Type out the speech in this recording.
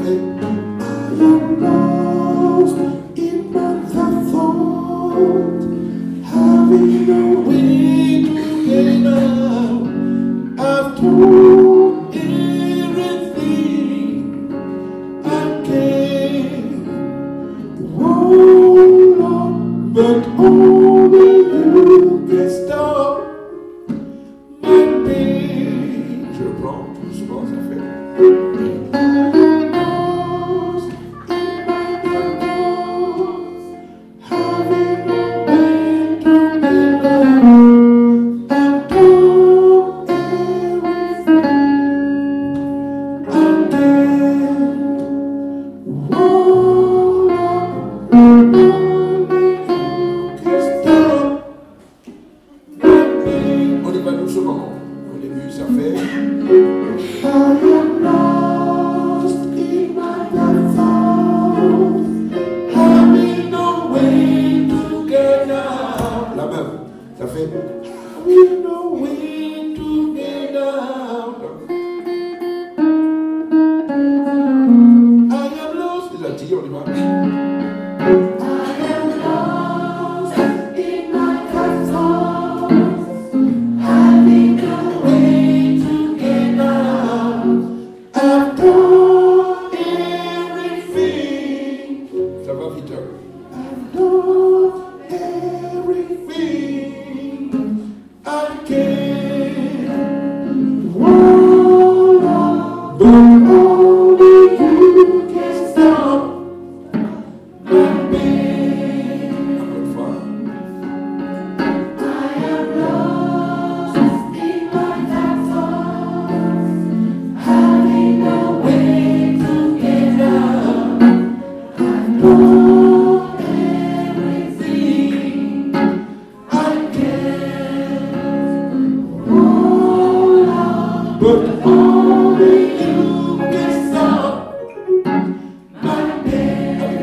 fait. I am lost in my thought, having no way to get out. I've told everything I can. Oh Lord, but only you can stop my pain. Je le prends tout souvent, ça fait. On y va doucement. Au début, ça fait. I am lost in my thoughts, having no way to get out. La même, ça fait. Having no way to get out. I am lost. Les Antilles, on y va. But